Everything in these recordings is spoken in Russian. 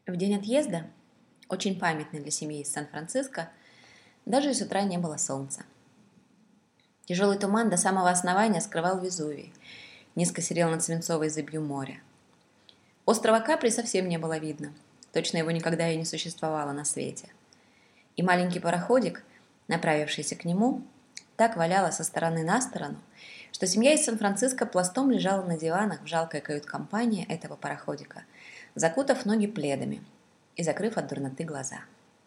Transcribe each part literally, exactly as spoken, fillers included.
В день отъезда, очень памятный для семьи из Сан-Франциско, даже и с утра не было солнца. Тяжелый туман до самого основания скрывал Везувий, низко серел над свинцовой зыбью моря. Острова Капри совсем не было видно, точно его никогда и не существовало на свете. И маленький пароходик, направившийся к нему, так валяло со стороны на сторону, что семья из Сан-Франциско пластом лежала на диванах в жалкой кают-компании этого пароходика, закутав ноги пледами и закрыв от дурноты глаза.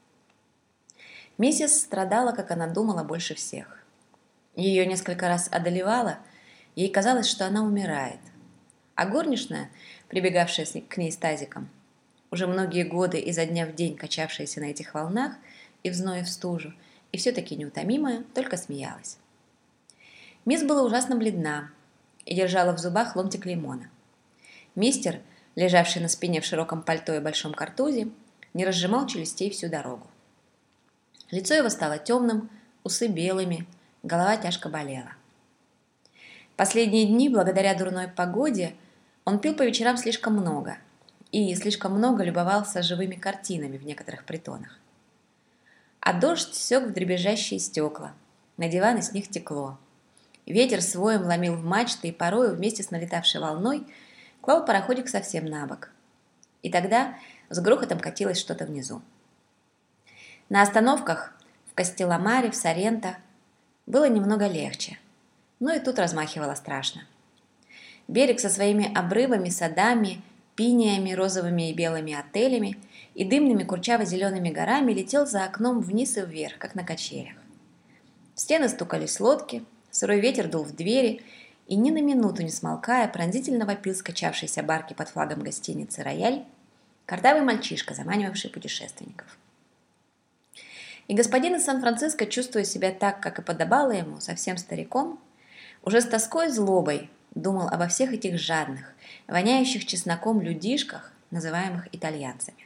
Миссис страдала, как она думала, больше всех. Ее несколько раз одолевало, ей казалось, что она умирает. А горничная, прибегавшая к ней с тазиком, уже многие годы изо дня в день качавшаяся на этих волнах и в зной, и в стужу, и все-таки неутомимая, только смеялась. Мисс была ужасно бледна и держала в зубах ломтик лимона. Мистер, лежавший на спине в широком пальто и большом картузе, не разжимал челюстей всю дорогу. Лицо его стало темным, усы белыми, голова тяжко болела. Последние дни, благодаря дурной погоде, он пил по вечерам слишком много и слишком много любовался живыми картинами в некоторых притонах. А дождь сёк в дребезжащие стекла, на диваны с них текло. Ветер с воем ломил в мачты и порою вместе с налетавшей волной клал пароходик совсем на бок. И тогда с грохотом катилось что-то внизу. На остановках в Кастелламаре, в Соренто было немного легче, но и тут размахивало страшно. Берег со своими обрывами, садами, пиниями, розовыми и белыми отелями и дымными курчаво-зелеными горами летел за окном вниз и вверх, как на качелях. В стены стукались лодки, сырой ветер дул в двери, и ни на минуту не смолкая пронзительно вопил скачавшейся барки под флагом гостиницы «Рояль» картавый мальчишка, заманивавший путешественников. И господин из Сан-Франциско, чувствуя себя так, как и подобало ему, совсем стариком, уже с тоской и злобой думал обо всех этих жадных, воняющих чесноком людишках, называемых итальянцами.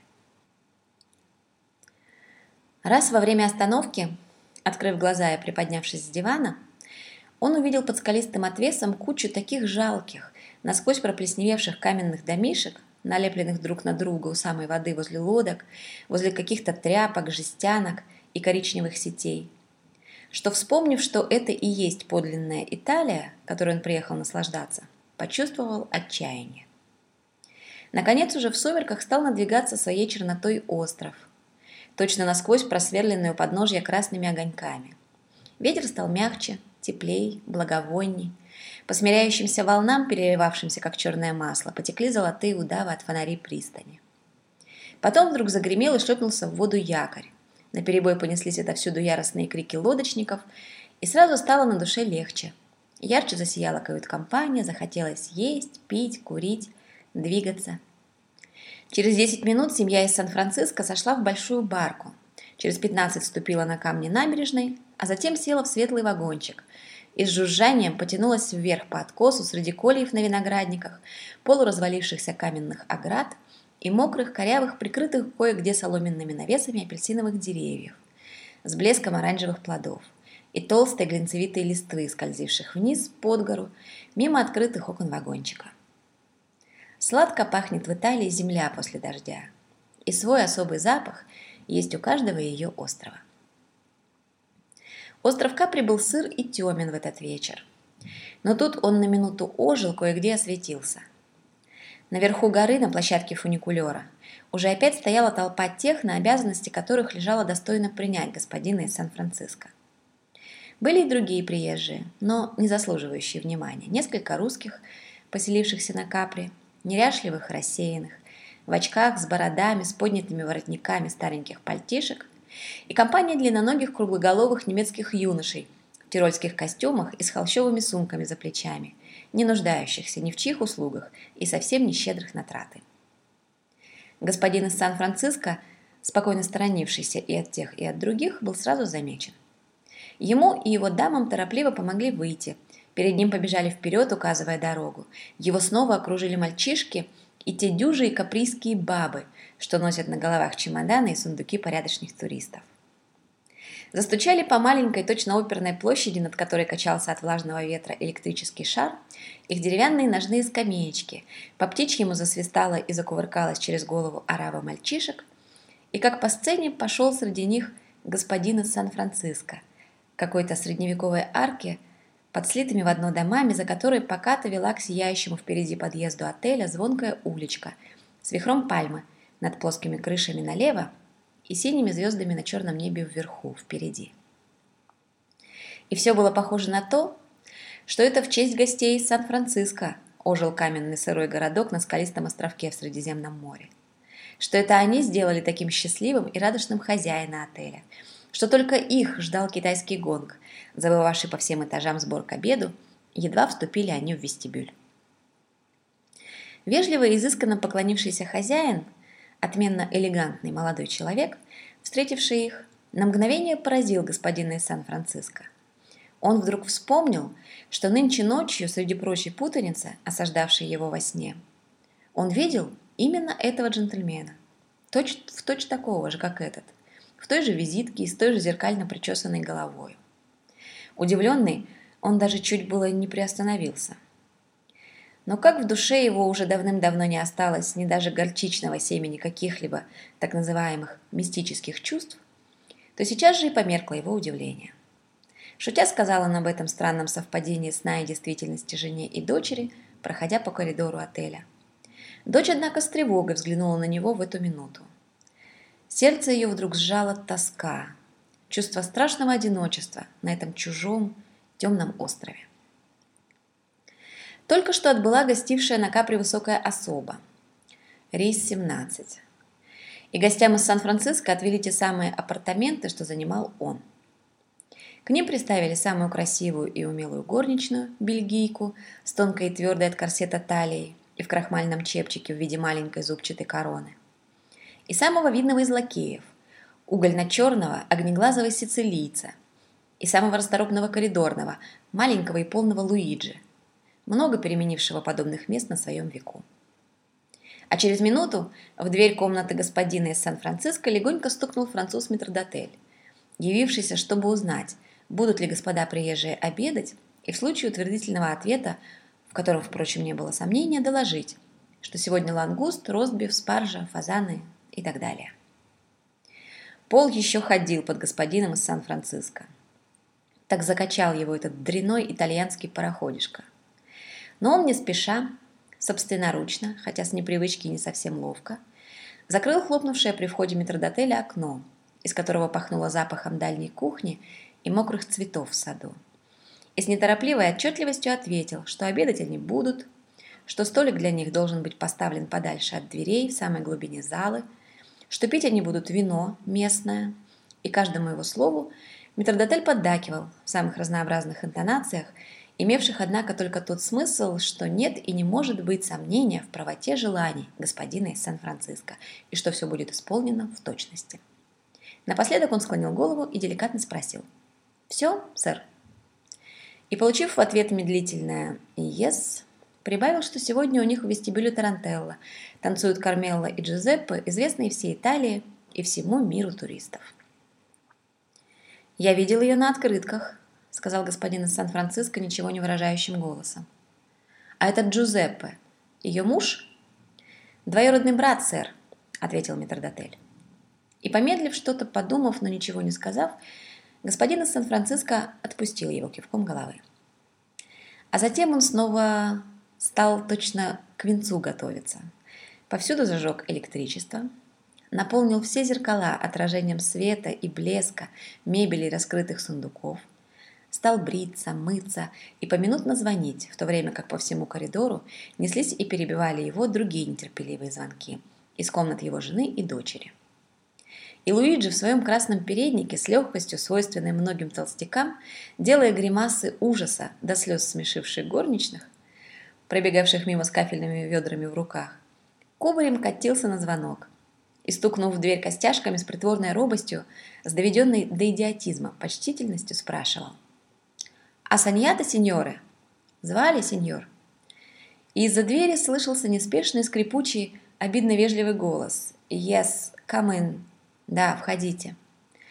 Раз во время остановки, открыв глаза и приподнявшись с дивана, он увидел под скалистым отвесом кучу таких жалких, насквозь проплесневевших каменных домишек, налепленных друг на друга у самой воды возле лодок, возле каких-то тряпок, жестянок и коричневых сетей, что, вспомнив, что это и есть подлинная Италия, которой он приехал наслаждаться, почувствовал отчаяние. Наконец, уже в сумерках стал надвигаться своей чернотой остров, точно насквозь просверленный у подножья красными огоньками. Ветер стал мягче, теплей, благовонней. По смиряющимся волнам, переливавшимся как черное масло, потекли золотые удавы от фонарей пристани. Потом вдруг загремел и шлепнулся в воду якорь. Наперебой понеслись отовсюду яростные крики лодочников, и сразу стало на душе легче. Ярче засияла кают-компания, захотелось есть, пить, курить, двигаться. Через десять минут семья из Сан-Франциско сошла в большую барку. Через пятнадцать вступила на камни набережной, а затем села в светлый вагончик и с жужжанием потянулась вверх по откосу среди кольев на виноградниках, полуразвалившихся каменных оград и мокрых, корявых, прикрытых кое-где соломенными навесами апельсиновых деревьев с блеском оранжевых плодов и толстой глинцевитой листвы, скользивших вниз под гору, мимо открытых окон вагончика. Сладко пахнет в Италии земля после дождя, и свой особый запах есть у каждого ее острова. Остров Капри был сыр и темен в этот вечер, но тут он на минуту ожил, кое-где осветился. Наверху горы, на площадке фуникулера, уже опять стояла толпа тех, на обязанности которых лежало достойно принять господина из Сан-Франциско. Были и другие приезжие, но не заслуживающие внимания. Несколько русских, поселившихся на Капри, неряшливых, рассеянных, в очках, с бородами, с поднятыми воротниками стареньких пальтишек, и компания длинноногих круглоголовых немецких юношей в тирольских костюмах и с холщовыми сумками за плечами, не нуждающихся ни в чьих услугах и совсем не щедрых на траты. Господин из Сан-Франциско, спокойно сторонившийся и от тех, и от других, был сразу замечен. Ему и его дамам торопливо помогли выйти, перед ним побежали вперед, указывая дорогу. Его снова окружили мальчишки и те дюжи и каприйские бабы, что носят на головах чемоданы и сундуки порядочных туристов. Застучали по маленькой, точно оперной площади, над которой качался от влажного ветра электрический шар, их деревянные ножные скамеечки, по птичьему засвистала и закувыркалась через голову орава мальчишек, и как по сцене пошел среди них господин из Сан-Франциско, какой-то средневековой арке, под слитыми в одно домами, за которой покато вела к сияющему впереди подъезду отеля звонкая уличка с вихром пальмы над плоскими крышами налево и синими звездами на черном небе вверху, впереди. И все было похоже на то, что это в честь гостей из Сан-Франциско ожил каменный сырой городок на скалистом островке в Средиземном море, что это они сделали таким счастливым и радостным хозяина отеля, что только их ждал китайский гонг, завывавший по всем этажам сбор к обеду, едва вступили они в вестибюль. Вежливо и изысканно поклонившийся хозяин, отменно элегантный молодой человек, встретивший их, на мгновение поразил господина из Сан-Франциско. Он вдруг вспомнил, что нынче ночью, среди прочей путаницы, осаждавшей его во сне, он видел именно этого джентльмена, точь в точь такого же, как этот, в той же визитке и с той же зеркально причесанной головой. Удивленный, он даже чуть было не приостановился. Но как в душе его уже давным-давно не осталось ни даже горчичного семени каких-либо так называемых мистических чувств, то сейчас же и померкло его удивление. Шутя сказал он об этом странном совпадении сна и действительности жене и дочери, проходя по коридору отеля. Дочь, однако, с тревогой взглянула на него в эту минуту. Сердце ее вдруг сжала тоска, чувство страшного одиночества на этом чужом темном острове. Только что отбыла гостившая на Капри высокая особа, рейс семнадцать, и гостям из Сан-Франциско отвели те самые апартаменты, что занимал он. К ним приставили самую красивую и умелую горничную, бельгийку, с тонкой и твердой от корсета талией и в крахмальном чепчике в виде маленькой зубчатой короны, и самого видного из лакеев, угольно-черного огнеглазого сицилийца, и самого расторопного коридорного, маленького и полного Луиджи, много переменившего подобных мест на своем веку. А через минуту в дверь комнаты господина из Сан-Франциско легонько стукнул француз метрдотель, явившийся, чтобы узнать, будут ли господа приезжие обедать, и в случае утвердительного ответа, в котором, впрочем, не было сомнения, доложить, что сегодня лангуст, ростбиф, спаржа, фазаны и так далее. Пол еще ходил под господином из Сан-Франциско. Так закачал его этот дряной итальянский пароходишко. Но он не спеша, собственноручно, хотя с непривычки и не совсем ловко, закрыл хлопнувшее при входе метрдотеля окно, из которого пахнуло запахом дальней кухни и мокрых цветов в саду, и с неторопливой отчетливостью ответил, что обедать они будут, что столик для них должен быть поставлен подальше от дверей в самой глубине залы, что пить они будут вино местное, и каждому его слову метрдотель поддакивал в самых разнообразных интонациях, имевших, однако, только тот смысл, что нет и не может быть сомнения в правоте желаний господина из Сан-Франциско, и что все будет исполнено в точности. Напоследок он склонил голову и деликатно спросил: «Все, сэр?» И, получив в ответ медлительное «yes», прибавил, что сегодня у них в вестибюле Тарантелла танцуют Кармелла и Джузеппе, известные всей Италии и всему миру туристов. «Я видел ее на открытках», — сказал господин из Сан-Франциско ничего не выражающим голосом. «А этот Джузеппе, ее муж?» «Двоюродный брат, сэр», — ответил метрдотель. И, помедлив что-то, подумав, но ничего не сказав, господин из Сан-Франциско отпустил его кивком головы. А затем он снова стал точно к венцу готовиться. Повсюду зажег электричество, наполнил все зеркала отражением света и блеска, мебели и раскрытых сундуков, стал бриться, мыться и поминутно звонить, в то время как по всему коридору неслись и перебивали его другие нетерпеливые звонки из комнат его жены и дочери. И Луиджи в своем красном переднике с легкостью, свойственной многим толстякам, делая гримасы ужаса до слез смешивших горничных, пробегавших мимо с кафельными ведрами в руках, кубарем катился на звонок и, стукнув в дверь костяшками с притворной робостью, с доведенной до идиотизма почтительностью спрашивал: «А саньята, сеньоре? Звали, сеньор?» И из-за двери слышался неспешный, скрипучий, обидно вежливый голос: «Yes, come in. Да, входите».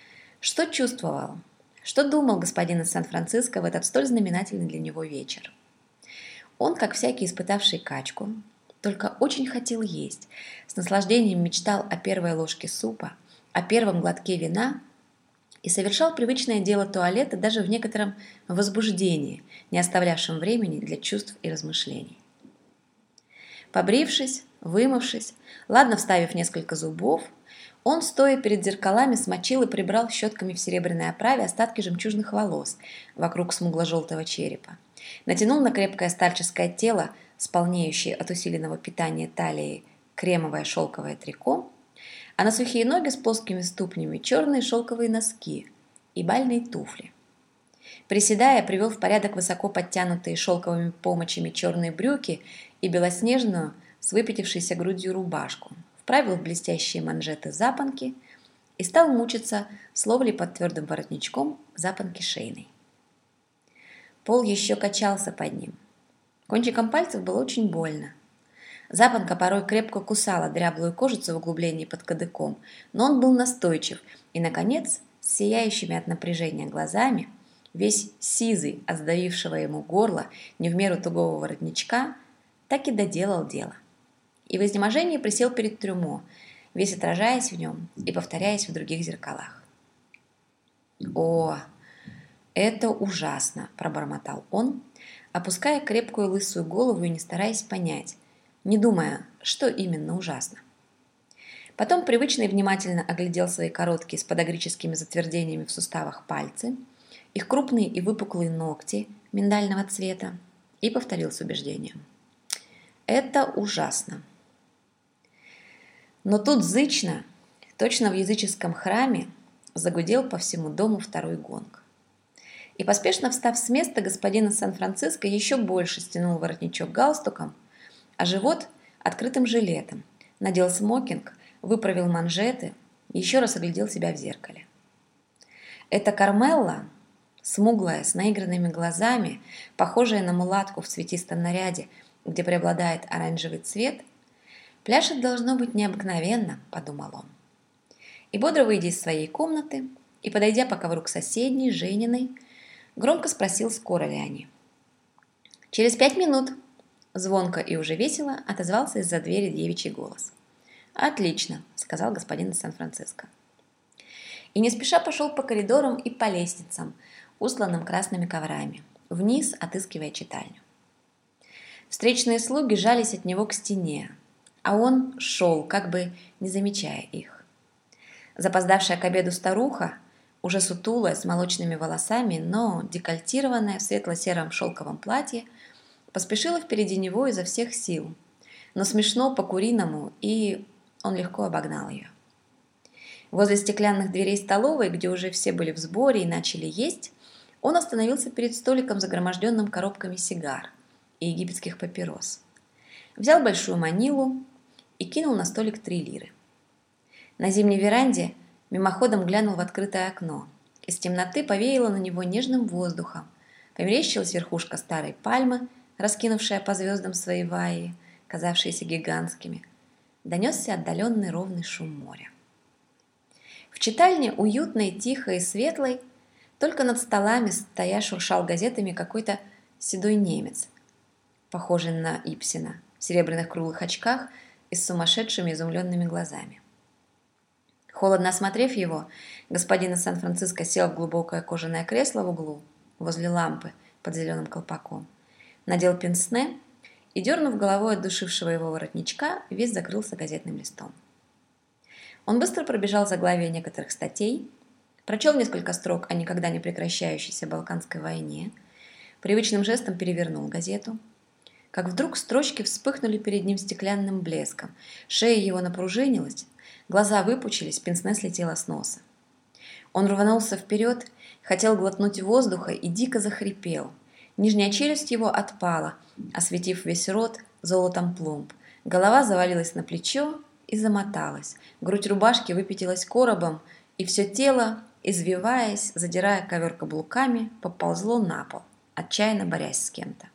Что чувствовал, что думал господин из Сан-Франциско в этот столь знаменательный для него вечер? Он, как всякий испытавший качку, только очень хотел есть, с наслаждением мечтал о первой ложке супа, о первом глотке вина и совершал привычное дело туалета даже в некотором возбуждении, не оставлявшем времени для чувств и размышлений. Побрившись, вымывшись, ладно вставив несколько зубов, он, стоя перед зеркалами, смочил и прибрал щетками в серебряной оправе остатки жемчужных волос вокруг смугло-желтого черепа, натянул на крепкое старческое тело, сполнеющее от усиленного питания талии, кремовое шелковое трико, а на сухие ноги с плоскими ступнями черные шелковые носки и бальные туфли. Приседая, привел в порядок высоко подтянутые шелковыми помочами черные брюки и белоснежную с выпятившейся грудью рубашку, вправил в блестящие манжеты запонки и стал мучиться с ловлей под твердым воротничком запонки шейной. Пол еще качался под ним. Кончиком пальцев было очень больно. Запонка порой крепко кусала дряблую кожицу в углублении под кадыком, но он был настойчив и, наконец, с сияющими от напряжения глазами, весь сизый от сдавившего ему горло не в меру тугого воротничка, так и доделал дело. И в изнеможении присел перед трюмо, весь отражаясь в нем и повторяясь в других зеркалах. «О, это ужасно!» – пробормотал он, опуская крепкую лысую голову и не стараясь понять, не думая, что именно ужасно. Потом привычно и внимательно оглядел свои короткие с подагрическими затвердениями в суставах пальцы, их крупные и выпуклые ногти миндального цвета и повторил с убеждением. «Это ужасно!» Но тут зычно, точно в языческом храме, загудел по всему дому второй гонг. И поспешно встав с места, господин из Сан-Франциско еще больше стянул воротничок галстуком, а живот открытым жилетом, надел смокинг, выправил манжеты и еще раз оглядел себя в зеркале. Эта Кармелла, смуглая, с наигранными глазами, похожая на мулатку в цветистом наряде, где преобладает оранжевый цвет, пляшет должно быть необыкновенно, подумал он. И бодро выйдя из своей комнаты и подойдя по ковру к соседней, Жениной, громко спросил, скоро ли они. «Через пять минут», — звонко и уже весело отозвался из-за двери девичий голос. «Отлично», — сказал господин из Сан-Франциско. И не спеша пошел по коридорам и по лестницам, устланным красными коврами, вниз отыскивая читальню. Встречные слуги жались от него к стене, а он шел, как бы не замечая их. Запоздавшая к обеду старуха, уже сутулая, с молочными волосами, но декольтированная в светло-сером шелковом платье, поспешила впереди него изо всех сил, но смешно по-куриному, и он легко обогнал ее. Возле стеклянных дверей столовой, где уже все были в сборе и начали есть, он остановился перед столиком, загроможденным коробками сигар и египетских папирос. Взял большую манилу и кинул на столик три лиры. На зимней веранде мимоходом глянул в открытое окно. Из темноты повеяло на него нежным воздухом. Померещилась верхушка старой пальмы, раскинувшая по звездам свои ваи, казавшиеся гигантскими. Донесся отдаленный ровный шум моря. В читальне, уютной, тихой и светлой, только над столами стоя шуршал газетами какой-то седой немец, похожий на Ипсена, в серебряных круглых очках и с сумасшедшими изумленными глазами. Холодно осмотрев его, господин из Сан-Франциско сел в глубокое кожаное кресло в углу, возле лампы под зеленым колпаком, надел пенсне и, дернув головой от душившего его воротничка, весь закрылся газетным листом. Он быстро пробежал заглавия некоторых статей, прочел несколько строк о никогда не прекращающейся Балканской войне, привычным жестом перевернул газету, как вдруг строчки вспыхнули перед ним стеклянным блеском, шея его напружинилась, глаза выпучились, пенсне слетело с носа. Он рванулся вперед, хотел глотнуть воздуха и дико захрипел. Нижняя челюсть его отпала, осветив весь рот золотом пломб. Голова завалилась на плечо и замоталась. Грудь рубашки выпятилась коробом, и все тело, извиваясь, задирая ковер каблуками, поползло на пол, отчаянно борясь с кем-то.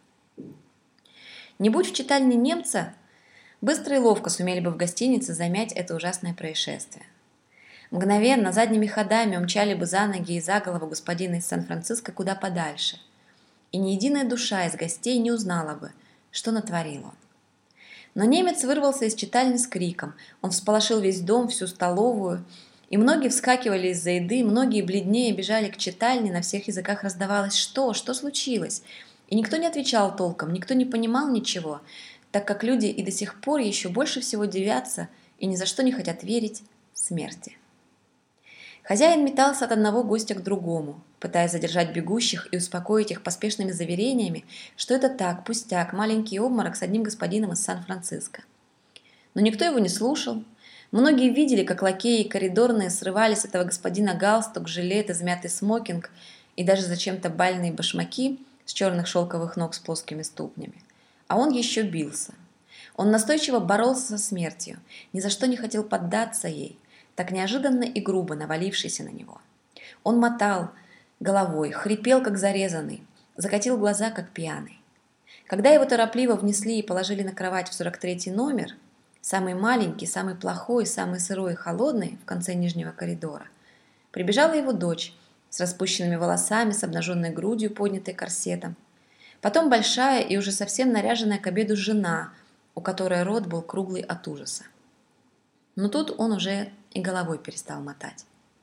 Не будь в читальне немца, быстро и ловко сумели бы в гостинице замять это ужасное происшествие. Мгновенно, задними ходами умчали бы за ноги и за голову господина из Сан-Франциско куда подальше. И ни единая душа из гостей не узнала бы, что натворил он. Но немец вырвался из читальни с криком. Он всполошил весь дом, всю столовую, и многие вскакивали из-за еды, многие бледнее бежали к читальне, на всех языках раздавалось «Что? Что случилось?» И никто не отвечал толком, никто не понимал ничего, так как люди и до сих пор еще больше всего дивятся и ни за что не хотят верить смерти. Хозяин метался от одного гостя к другому, пытаясь задержать бегущих и успокоить их поспешными заверениями, что это так, пустяк, маленький обморок с одним господином из Сан-Франциско. Но никто его не слушал. Многие видели, как лакеи и коридорные срывали с этого господина галстук, жилет, измятый смокинг и даже зачем-то бальные башмаки с черных шелковых ног с плоскими ступнями. А он еще бился. Он настойчиво боролся со смертью, ни за что не хотел поддаться ей, так неожиданно и грубо навалившейся на него. Он мотал головой, хрипел, как зарезанный, закатил глаза, как пьяный. Когда его торопливо внесли и положили на кровать в сорок третий номер, самый маленький, самый плохой, самый сырой и холодный в конце нижнего коридора, прибежала его дочь с распущенными волосами, с обнаженной грудью, поднятой корсетом. Потом большая и уже совсем наряженная к обеду жена, у которой рот был круглый от ужаса. Но тут он уже и головой перестал мотать.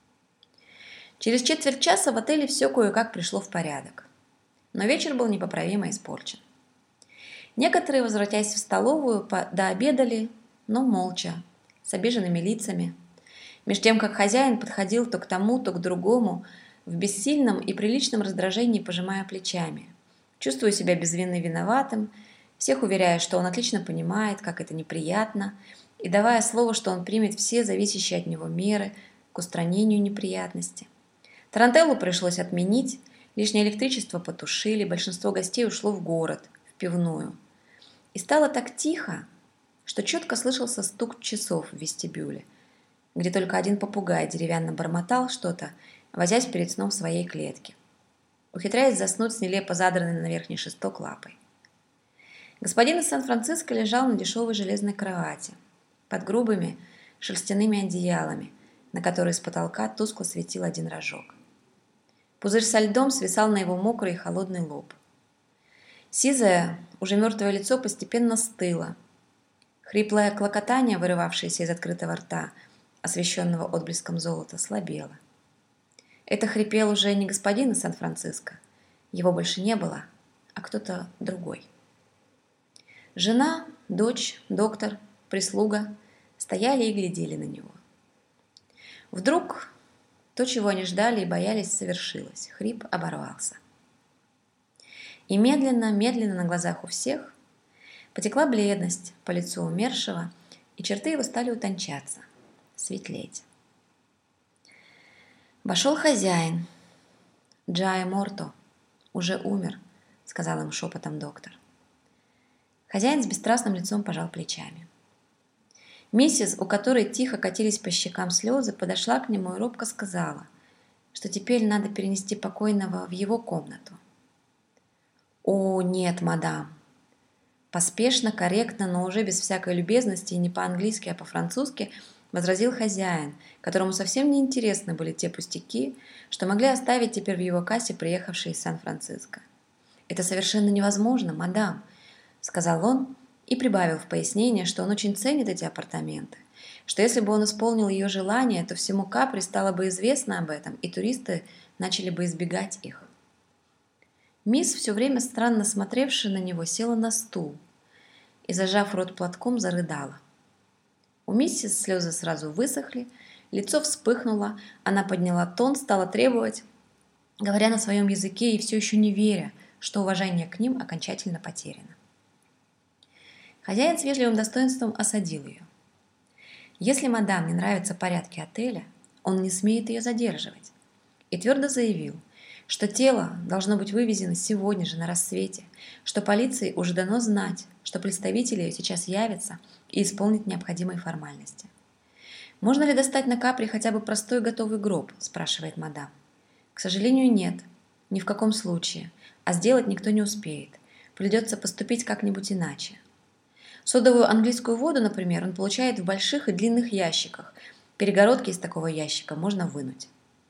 Через четверть часа в отеле все кое-как пришло в порядок. Но вечер был непоправимо испорчен. Некоторые, возвратясь в столовую, дообедали, но молча, с обиженными лицами. Меж тем, как хозяин подходил то к тому, то к другому, в бессильном и приличном раздражении пожимая плечами, чувствуя себя безвинно виноватым, всех уверяя, что он отлично понимает, как это неприятно, и давая слово, что он примет все зависящие от него меры к устранению неприятности. Тарантеллу пришлось отменить, лишнее электричество потушили, большинство гостей ушло в город, в пивную. И стало так тихо, что четко слышался стук часов в вестибюле, где только один попугай деревянно бормотал что-то, возясь перед сном в своей клетке, ухитряясь заснуть с нелепо задранной на верхний шесток лапой. Господин из Сан-Франциско лежал на дешевой железной кровати, под грубыми шерстяными одеялами, на которые с потолка тускло светил один рожок. Пузырь со льдом свисал на его мокрый и холодный лоб. Сизое, уже мертвое лицо постепенно стыло. Хриплое клокотание, вырывавшееся из открытого рта, освещенного отблеском золота, слабело. Это хрипел уже не господин из Сан-Франциско, его больше не было, а кто-то другой. Жена, дочь, доктор, прислуга стояли и глядели на него. Вдруг то, чего они ждали и боялись, совершилось. Хрип оборвался. И медленно, медленно на глазах у всех потекла бледность по лицу умершего, и черты его стали утончаться, светлеть. Вошел хозяин. «Джай Морто уже умер», — сказал им шепотом доктор. Хозяин с бесстрастным лицом пожал плечами. Миссис, у которой тихо катились по щекам слезы, подошла к нему и робко сказала, что теперь надо перенести покойного в его комнату. «О, нет, мадам!» Поспешно, корректно, но уже без всякой любезности и не по-английски, а по-французски возразил хозяин, которому совсем не интересны были те пустяки, что могли оставить теперь в его кассе приехавшие из Сан-Франциско. «Это совершенно невозможно, мадам», — сказал он и прибавил в пояснение, что он очень ценит эти апартаменты, что если бы он исполнил ее желание, то всему Капри стало бы известно об этом, и туристы начали бы избегать их. Мисс, все время странно смотревшая на него, села на стул и, зажав рот платком, зарыдала. У миссис слезы сразу высохли, лицо вспыхнуло, она подняла тон, стала требовать, говоря на своем языке и все еще не веря, что уважение к ним окончательно потеряно. Хозяин с вежливым достоинством осадил ее. Если мадам не нравятся порядки отеля, он не смеет ее задерживать. И твердо заявил, что тело должно быть вывезено сегодня же на рассвете, что полиции уже дано знать, что представители ее сейчас явятся и исполнят необходимые формальности. «Можно ли достать на Капри хотя бы простой готовый гроб?» – спрашивает мадам. «К сожалению, нет, ни в каком случае, а сделать никто не успеет. Придется поступить как-нибудь иначе. Содовую английскую воду, например, он получает в больших и длинных ящиках, Перегородки из такого ящика можно вынуть.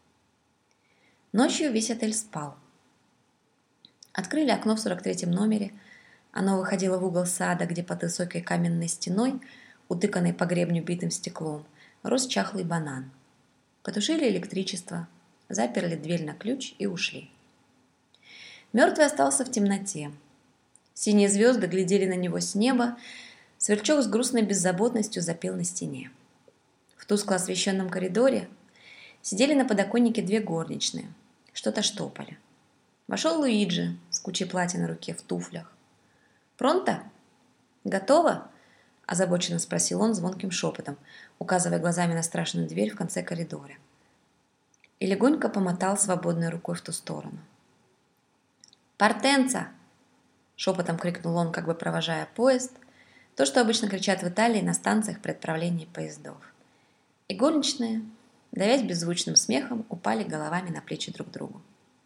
Ночью весь отель спал. Открыли окно в сорок третьем номере. Оно выходило в угол сада, где под высокой каменной стеной, утыканной по гребню битым стеклом, рос чахлый банан. Потушили электричество, заперли дверь на ключ и ушли. Мертвый остался в темноте. Синие звезды глядели на него с неба, сверчок с грустной беззаботностью запел на стене. В тускло освещенном коридоре сидели на подоконнике две горничные, что-то штопали. Вошел Луиджи с кучей платья на руке в туфлях. «Пронто? Готово?» – озабоченно спросил он звонким шепотом, указывая глазами на страшную дверь в конце коридора. И легонько помотал свободной рукой в ту сторону. «Партенца!» – шепотом крикнул он, как бы провожая поезд, то, что обычно кричат в Италии на станциях при отправлении поездов. И горничные, давясь беззвучным смехом, упали головами на плечи друг другу.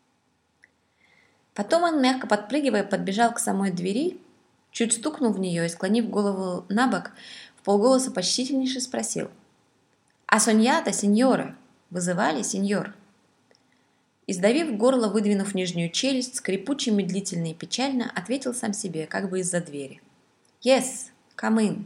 Потом он, мягко подпрыгивая, подбежал к самой двери, чуть стукнул в нее и, склонив голову на бок, в полголоса почтительнейше спросил: «А соньята, сеньора? Вызывали, сеньор?» И, сдавив горло, выдвинув нижнюю челюсть, скрипуче, медлительно и печально ответил сам себе, как бы из-за двери: «Yes, come in».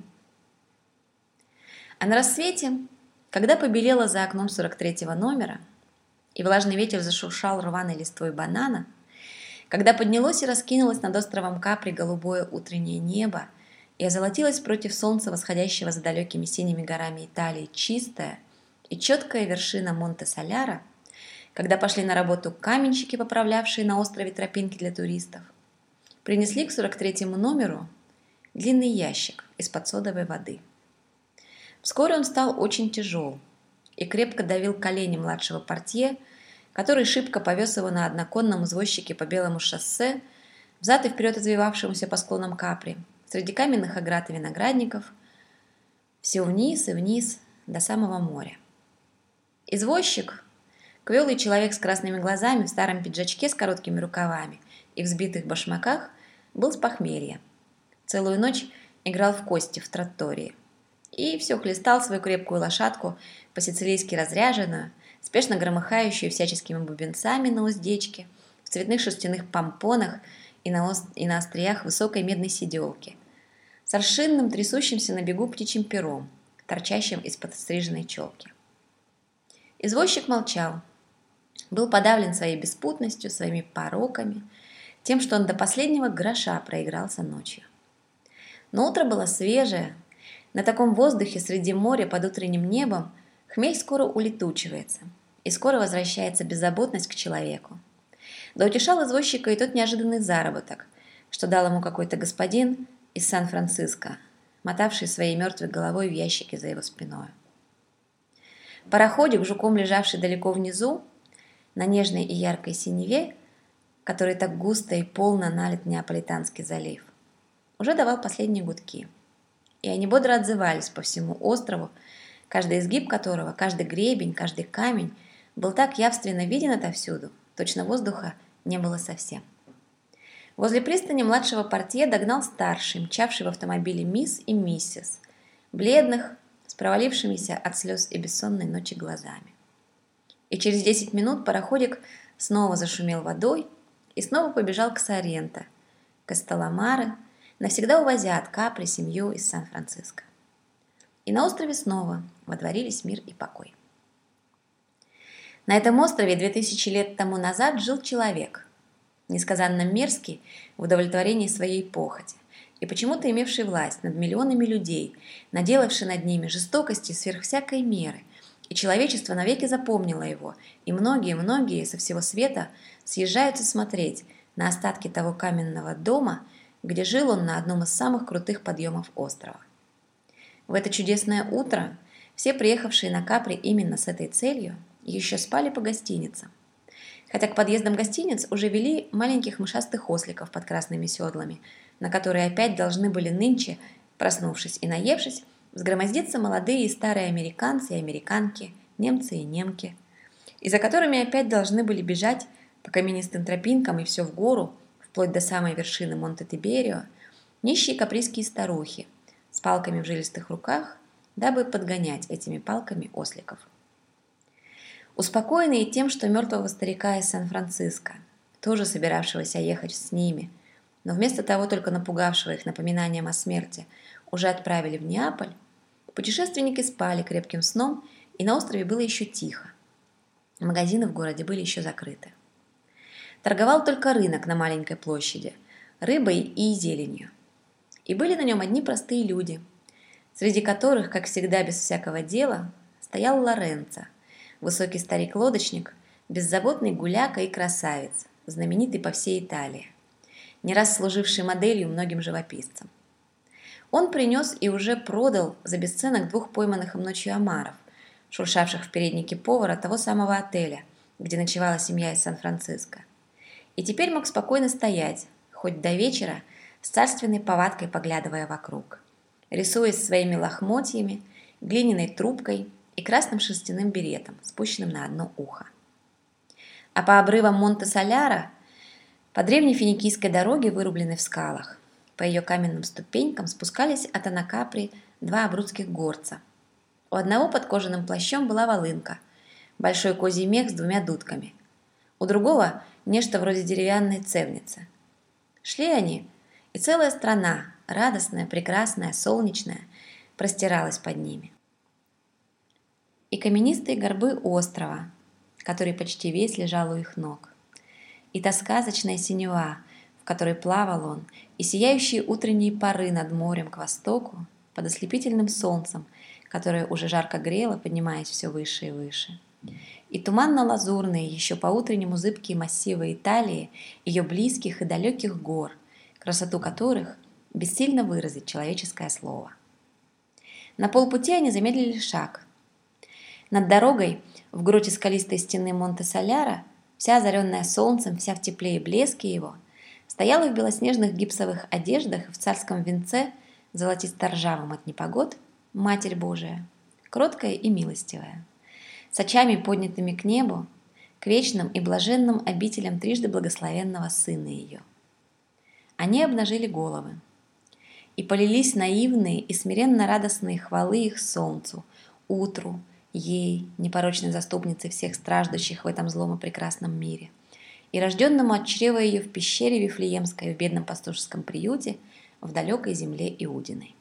А на рассвете, когда побелело за окном сорок третьего номера, и влажный ветер зашуршал рваной листвой банана, когда поднялось и раскинулось над островом Капри голубое утреннее небо и озолотилось против солнца, восходящего за далекими синими горами Италии, чистая и четкая вершина Монте-Соляро, когда пошли на работу каменщики, поправлявшие на острове тропинки для туристов, принесли к сорок третьему номеру длинный ящик из-под содовой воды. Вскоре он стал очень тяжел и крепко давил колени младшего портье, который шибко повез его на одноконном извозчике по белому шоссе, взад и вперед извивавшемуся по склонам Капри, среди каменных оград и виноградников, все вниз и вниз до самого моря. Извозчик, квелый человек с красными глазами в старом пиджачке с короткими рукавами и взбитых башмаках, был с похмелья. Целую ночь играл в кости в траттории и все хлестал свою крепкую лошадку, по-сицилийски разряженную, спешно громыхающую всяческими бубенцами на уздечке, в цветных шерстяных помпонах и на, ост... и на остриях высокой медной седелки, с аршинным, трясущимся на бегу птичьим пером, торчащим из-под стриженной челки. Извозчик молчал, был подавлен своей беспутностью, своими пороками, тем, что он до последнего гроша проигрался ночью. Но утро было свежее, на таком воздухе среди моря под утренним небом хмель скоро улетучивается, и скоро возвращается беззаботность к человеку. Да утешал извозчика и тот неожиданный заработок, что дал ему какой-то господин из Сан-Франциско, мотавший своей мертвой головой в ящике за его спиной. Пароходик, жуком лежавший далеко внизу, на нежной и яркой синеве, который так густо и полно налит Неаполитанский залив, уже давал последние гудки. И они бодро отзывались по всему острову, каждый изгиб которого, каждый гребень, каждый камень был так явственно виден отовсюду, точно воздуха не было совсем. Возле пристани младшего портье догнал старший, мчавший в автомобиле мисс и миссис, бледных, с провалившимися от слез и бессонной ночи глазами. И через десять минут пароходик снова зашумел водой и снова побежал к Соренто, к Костеломаре, навсегда увозя от Капри семью из Сан-Франциско. И на острове снова водворились мир и покой. На этом острове две тысячи лет тому назад жил человек, несказанно мерзкий в удовлетворении своей похоти, и почему-то имевший власть над миллионами людей, наделавший над ними жестокости сверх всякой меры, и человечество навеки запомнило его, и многие-многие со всего света съезжаются смотреть на остатки того каменного дома, где жил он на одном из самых крутых подъемов острова. В это чудесное утро все приехавшие на Капри именно с этой целью еще спали по гостиницам, хотя к подъездам гостиниц уже вели маленьких мышастых осликов под красными седлами, на которые опять должны были нынче, проснувшись и наевшись, взгромоздиться молодые и старые американцы и американки, немцы и немки, и за которыми опять должны были бежать по каменистым тропинкам и все в гору, вплоть до самой вершины Монте-Тиберио, нищие каприйские старухи с палками в жилистых руках дабы подгонять этими палками осликов. Успокоенные тем, что мертвого старика из Сан-Франциско, тоже собиравшегося ехать с ними, но вместо того только напугавшего их напоминанием о смерти, уже отправили в Неаполь, путешественники спали крепким сном, и на острове было еще тихо. Магазины в городе были еще закрыты. Торговал только рынок на маленькой площади, рыбой и зеленью. И были на нем одни простые люди, среди которых, как всегда без всякого дела, стоял Лоренцо, высокий старик-лодочник, беззаботный гуляка и красавец, знаменитый по всей Италии, не раз служивший моделью многим живописцам. Он принес и уже продал за бесценок двух пойманных им ночью омаров, шуршавших в переднике повара того самого отеля, где ночевала семья из Сан-Франциско. И теперь мог спокойно стоять, хоть до вечера, с царственной повадкой поглядывая вокруг, рисуясь своими лохмотьями, глиняной трубкой и красным шерстяным беретом, спущенным на одно ухо. А по обрывам Монте-Соляро, по древней финикийской дороге, вырубленной в скалах, по ее каменным ступенькам спускались от Анакапри два абрудских горца. У одного под кожаным плащом была волынка, большой козий мех с двумя дудками. У другого нечто вроде деревянной цевницы. Шли они, и целая страна, радостная, прекрасная, солнечная, простиралась под ними. И каменистые горбы острова, который почти весь лежал у их ног, и та сказочная синева, в которой плавал он, и сияющие утренние пары над морем к востоку, под ослепительным солнцем, которое уже жарко грело, поднимаясь все выше и выше. И туманно-лазурные, еще по-утреннему зыбкие массивы Италии, ее близких и далеких гор, красоту которых бессильно выразить человеческое слово. На полпути они замедлили шаг. Над дорогой, в гроте скалистой стены Монте-Соляро, вся озаренная солнцем, вся в тепле и блеске его, стояла в белоснежных гипсовых одеждах и в царском венце, золотисто-ржавом от непогод, Матерь Божия, кроткая и милостивая, с очами поднятыми к небу, к вечным и блаженным обителям трижды благословенного Сына ее. Они обнажили головы, и полились наивные и смиренно радостные хвалы их солнцу, утру, ей, непорочной заступнице всех страждущих в этом злом и прекрасном мире, и рожденному от чрева ее в пещере Вифлеемской в бедном пастушеском приюте в далекой земле Иудиной.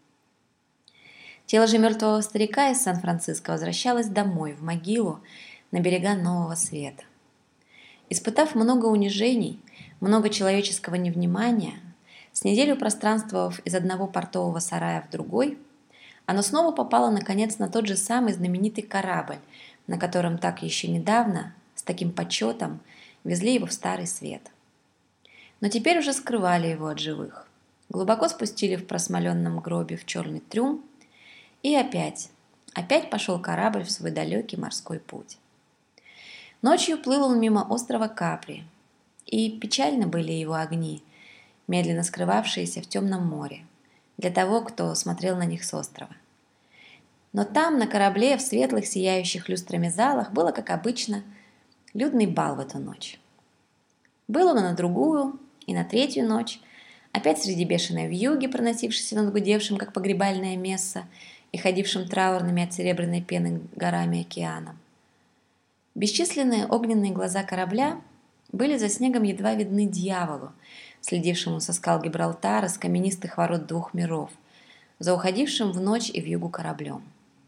Тело же мертвого старика из Сан-Франциско возвращалось домой, в могилу, на берега Нового Света. Испытав много унижений, много человеческого невнимания, с неделю пространствовав из одного портового сарая в другой, оно снова попало, наконец, на тот же самый знаменитый корабль, на котором так еще недавно, с таким почетом, везли его в Старый Свет. Но теперь уже скрывали его от живых, глубоко спустили в просмоленном гробе в черный трюм, и опять, опять пошел корабль в свой далекий морской путь. Ночью плыл он мимо острова Капри, и печально были его огни, медленно скрывавшиеся в темном море, для того, кто смотрел на них с острова. Но там, на корабле, в светлых, сияющих люстрами залах, было, как обычно, людный бал в эту ночь. Был он и на другую, и на третью ночь, опять среди бешеной вьюги, проносившейся над гудевшим, как погребальное месса, и ходившим траурными от серебряной пены горами океаном. Бесчисленные огненные глаза корабля были за снегом едва видны дьяволу, следившему со скал Гибралтара с каменистых ворот двух миров, за уходившим в ночь и в югу кораблем.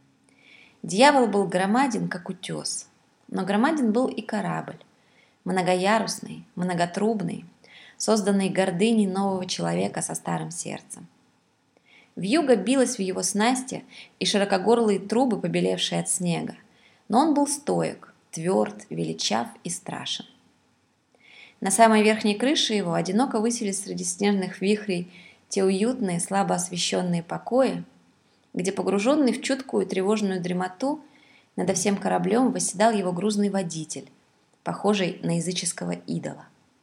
Дьявол был громаден, как утес, но громаден был и корабль, многоярусный, многотрубный, созданный гордыней нового человека со старым сердцем. Вьюга билась в его снасти и широкогорлые трубы, побелевшие от снега, но он был стоек, тверд, величав и страшен. На самой верхней крыше его одиноко высились среди снежных вихрей те уютные, слабо освещенные покои, где, погруженный в чуткую тревожную дремоту, надо всем кораблем восседал его грузный водитель, похожий на языческого идола.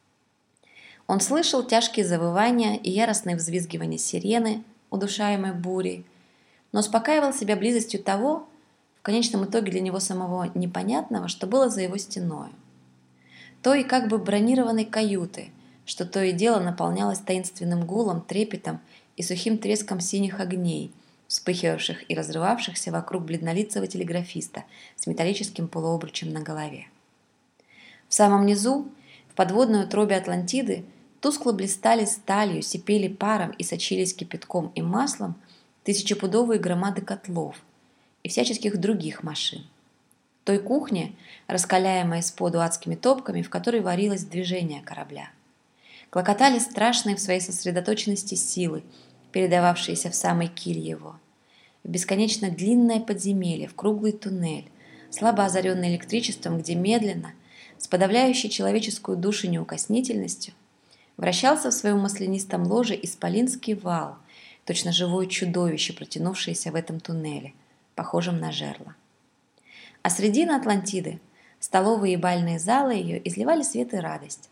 Он слышал тяжкие завывания и яростные взвизгивания сирены, удушаемой бурей, но успокаивал себя близостью того, в конечном итоге для него самого непонятного, что было за его стеною. Той как бы бронированной каюты, что то и дело наполнялось таинственным гулом, трепетом и сухим треском синих огней, вспыхивавших и разрывавшихся вокруг бледнолицего телеграфиста с металлическим полуобручем на голове. В самом низу, в подводной утробе Атлантиды, тускло блистали сталью, сипели паром и сочились кипятком и маслом тысячепудовые громады котлов и всяческих других машин. Той кухне, раскаляемой споду адскими топками, в которой варилось движение корабля. Клокотали страшные в своей сосредоточенности силы, передававшиеся в самый киль его. В бесконечно длинное подземелье, в круглый туннель, слабо озаренный электричеством, где медленно, с подавляющей человеческую душу неукоснительностью, вращался в своем маслянистом ложе исполинский вал, точно живое чудовище, протянувшееся в этом туннеле, похожем на жерло. А средина Атлантиды, столовые и бальные залы ее изливали свет и радость.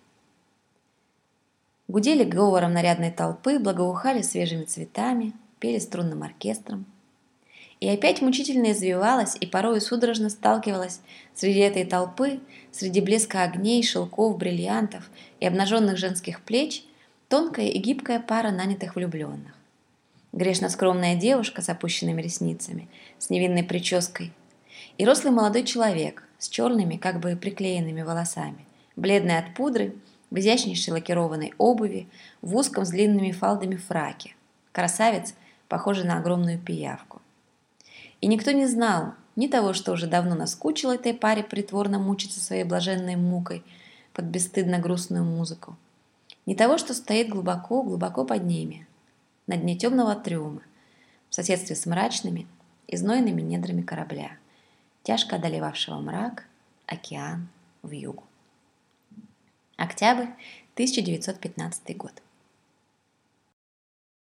Гудели говором нарядной толпы, благоухали свежими цветами, пели струнным оркестром. И опять мучительно извивалась и порою судорожно сталкивалась среди этой толпы, среди блеска огней, шелков, бриллиантов и обнаженных женских плеч тонкая и гибкая пара нанятых влюбленных. Грешно скромная девушка с опущенными ресницами, с невинной прической, и рослый молодой человек с черными, как бы приклеенными волосами, бледный от пудры, в изящнейшей лакированной обуви, в узком с длинными фалдами фраке. Красавец, похожий на огромную пиявку. И никто не знал ни того, что уже давно наскучило этой паре притворно мучиться своей блаженной мукой под бесстыдно грустную музыку, ни того, что стоит глубоко-глубоко под ними, на дне темного трюма, в соседстве с мрачными и знойными недрами корабля, тяжко одолевавшего мрак, океан, вьюгу. Октябрь тысяча девятьсот пятнадцатый год.